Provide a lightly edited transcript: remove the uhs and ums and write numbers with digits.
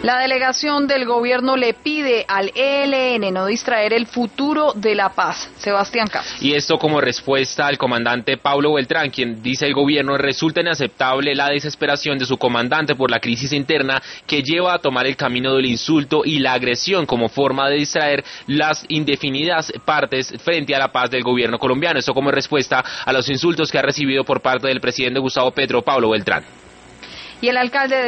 La delegación del gobierno le pide al ELN no distraer el futuro de la paz. Sebastián Casas. Y esto como respuesta al comandante Paulo Beltrán, quien dice el gobierno resulta inaceptable la desesperación de su comandante por la crisis interna que lleva a tomar el camino del insulto y la agresión como forma de distraer las indefinidas partes frente a la paz del gobierno colombiano. Esto como respuesta a los insultos que ha recibido por parte del presidente Gustavo Petro, Paulo Beltrán. Y el alcalde